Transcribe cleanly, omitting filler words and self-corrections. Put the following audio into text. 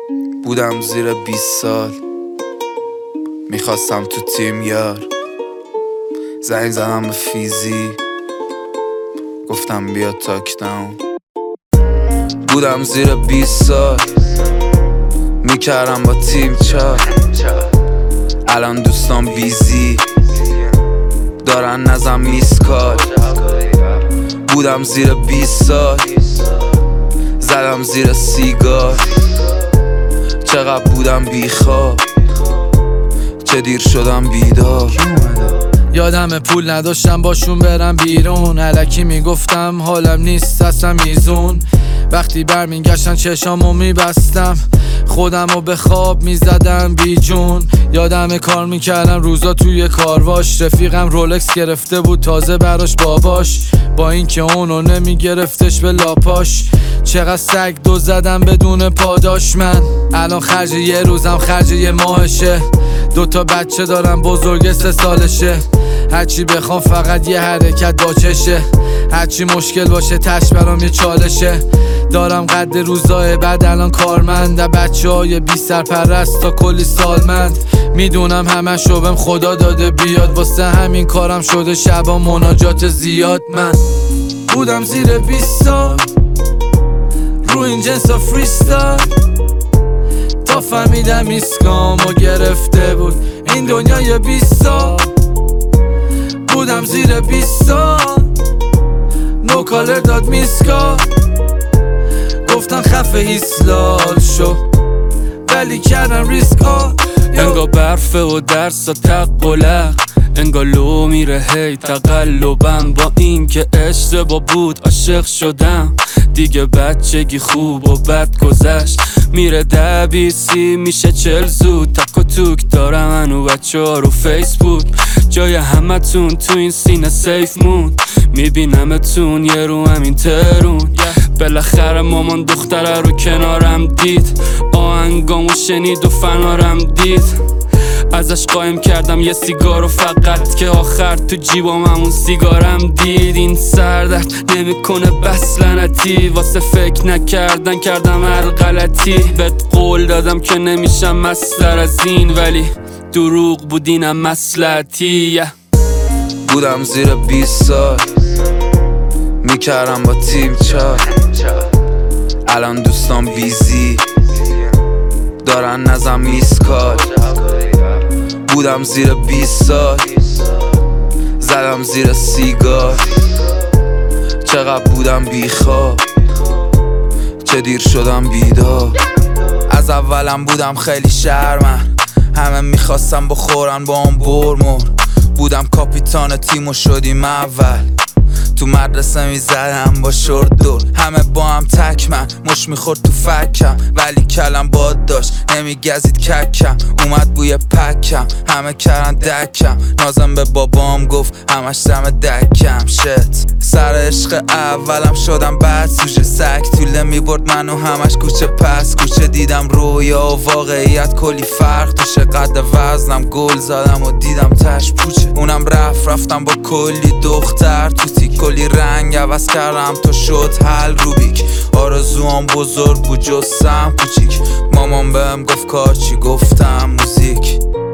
بودم زیر 20 سال، میخواستم تو تیم یار. زنگ زدم به فیزی، گفتم بیا تاک داون. بودم زیر 20 سال، میکردم با تیم چار. الان دوستان بیزی دارن نزم میسکال. بودم زیر 20 سال، زدم زیر سیگار. چقدر بودم بیخواب، چه دیر شدم بیدار. یادم پول نداشتم باشون برم بیرون، الکی میگفتم حالم نیست اصلا میزون. وقتی برمیگشتن چشامو میبستم، خودمو به خواب میزدم بی جون. یادم کار میکردم روزا توی کارواش، رفیقم رولکس گرفته بود تازه براش باباش، با اینکه اونو نمیگرفتش به لاپاش. چقدر سگ دو زدم بدون پاداش. من الان خرج یه روزم خرج یه ماهشه. 2 بچه دارم، بزرگ 3 سالشه. هرچی بخوام فقط یه حرکت با چشه، هرچی مشکل باشه تش برام یه چالشه. دارم قد روزای بعد الان کارمند، بچه های بی سرپرست تا کلی سالمند. میدونم همشو بهم خدا داده بیاد، واسه همین کارم شده شبا مناجات زیاد. من بودم زیر 20 سال، رو این جنسا فریستایل، تا فهمیدم ایسکامو گرفته بود این دنیای 20 سال. بودم زیر 20 سال، نو کالر داد میسکال. گفتن خفه ایسلال شو، ولی کردن ریسکا. انگا برفه و درس و تقلق، انگا لو میره هی تقلبم. با این که اشتباه بود عاشق شدم، دیگه بچگی خوب و بد گذشت. میره 10-20 میشه 40 زود، تک و توک دارم منو بچه ها رو فیسبوک. جای همه تون تو این سینه سیف موند، میبینمتون یه رو همین ترون. بالاخره مامان دختره رو کنارم دید، آهنگامو شنید و فنارم دید. ازش قایم کردم یه سیگارو فقط، که آخر تو جیبام همون سیگارم دید. این سردرد نمیکنه بس لعنتی، واسه فکر نکردن کردم هر غلطی. بهت قول دادم که نمیشم مصدر از این، ولی دروغ بود اینم مصلحتی. بودم زیر 20 سال، میکردم با تیم چار. الان دوستان بیزی دارن نزم میسکال. بودم زیر 20 سال، زدم زیر سیگار. چقدر بودم بیخواب، چه دیر شدم بیدار. از اولم بودم خیلی شرمن، همه میخواستم بخورن با هم برمور. بودم کاپیتان تیم و شدیم اول، تو مدرسه میزدم با شورت دور. همه با هم تکمن، مش میخورد تو فکم، ولی کلم باد داشت نمیگزید ککم. اومد بوی پکم، همه کردن دکم. نازم به بابام گفت همش دم دکم. شت سر عشق اولم شدم بعد سوشه، سگ طوله میبرد منو همش کوچه پس کوچه. دیدم رویا و واقعیت کلی فرق توشه، قد وزنم گل زدم و دیدم تش پوچه. اونم رفتم با کلی دختر توتی، کلی رنگ عوض کردم تا شد حل روبیک. آرزوام بزرگ بود جستم کوچیک، مامان بهم گفت کار چی، گفتم موزیک.